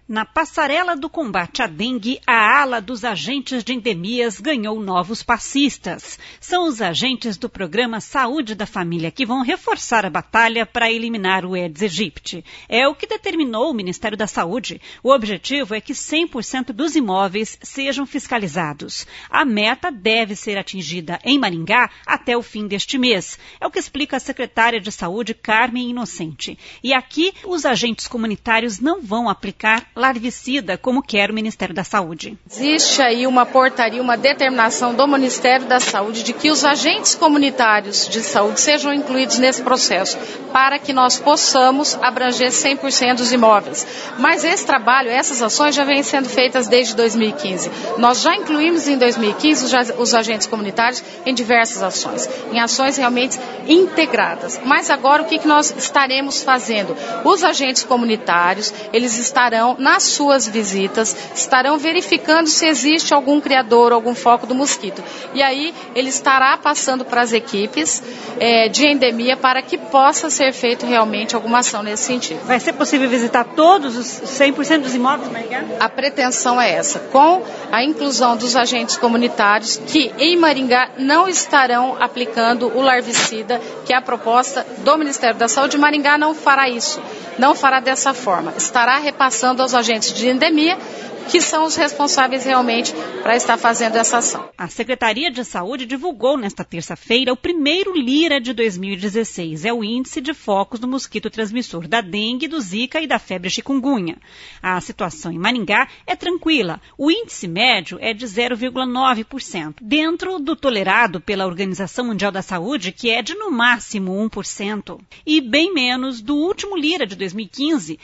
Na passarela do combate à dengue, a ala dos agentes de endemias ganhou novos passistas. São os agentes do programa Saúde da Família que vão reforçar a batalha para eliminar o Aedes aegypti. É o que determinou o Ministério da Saúde. O objetivo é que 100% dos imóveis sejam fiscalizados. A meta deve ser atingida em Maringá até o fim deste mês. É o que explica a secretária de Saúde, Carmen Inocente. E aqui, os agentes comunitários não vão aplicar larvicida, como quer o Ministério da Saúde. Existe aí uma portaria, uma determinação do Ministério da Saúde de que os agentes comunitários de saúde sejam incluídos nesse processo, para que nós possamos abranger 100% dos imóveis. Mas esse trabalho, essas ações já vêm sendo feitas desde 2015. Nós já incluímos em 2015 os agentes comunitários em diversas ações, em ações realmente integradas. Mas agora o que nós estaremos fazendo? Os agentes comunitários, eles estarão nas suas visitas, estarão verificando se existe algum criador, algum foco do mosquito. E aí ele estará passando para as equipes de endemia para que possa ser feito realmente alguma ação nesse sentido. Vai ser possível visitar todos os 100% dos imóveis, Maringá? A pretensão é essa, com a inclusão dos agentes comunitários que em Maringá não estarão aplicando o larvicida, que é a proposta do Ministério da Saúde. Maringá não fará isso, não fará dessa forma. Estará repassando aos agentes de endemia, que são os responsáveis realmente para estar fazendo essa ação. A Secretaria de Saúde divulgou nesta terça-feira o primeiro LIRA de 2016. É o Índice de Focos do Mosquito Transmissor da Dengue, do Zika e da febre chikungunya. A situação em Maringá é tranquila. O índice médio é de 0,9%, dentro do tolerado pela Organização Mundial da Saúde, que é de no máximo 1%, e bem menos do último LIRA de 2015,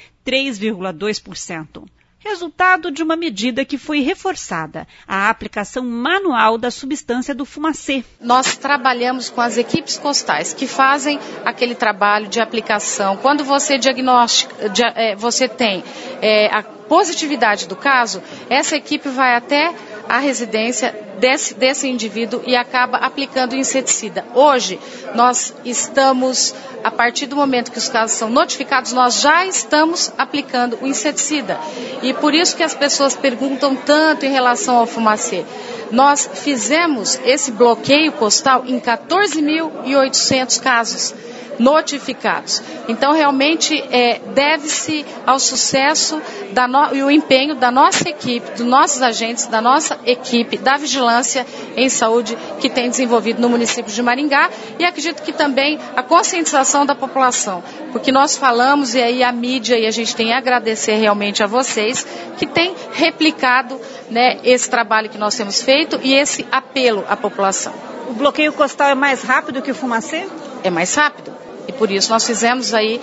3,2%. Resultado de uma medida que foi reforçada, a aplicação manual da substância do fumacê. Nós trabalhamos com as equipes costais que fazem aquele trabalho de aplicação. Quando você você tem a positividade do caso, essa equipe vai até a residência desse indivíduo e acaba aplicando o inseticida. Hoje, nós estamos, a partir do momento que os casos são notificados, nós já estamos aplicando o inseticida. E por isso que as pessoas perguntam tanto em relação ao fumacê. Nós fizemos esse bloqueio postal em 14.800 casos notificados. Então, realmente, deve-se ao sucesso e o empenho da nossa equipe, dos nossos agentes, da nossa equipe da vigilância em saúde que tem desenvolvido no município de Maringá, e acredito que também a conscientização da população, porque nós falamos, e aí a mídia, e a gente tem a agradecer realmente a vocês, que tem replicado, esse trabalho que nós temos feito e esse apelo à população. O bloqueio costal é mais rápido que o fumacê? É mais rápido. E por isso nós fizemos aí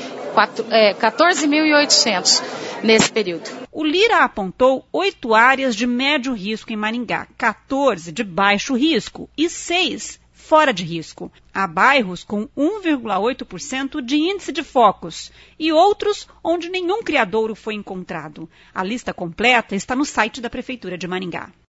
14.800 nesse período. O LIRA apontou 8 áreas de médio risco em Maringá, 14 de baixo risco e 6 fora de risco. Há bairros com 1,8% de índice de focos e outros onde nenhum criadouro foi encontrado. A lista completa está no site da Prefeitura de Maringá.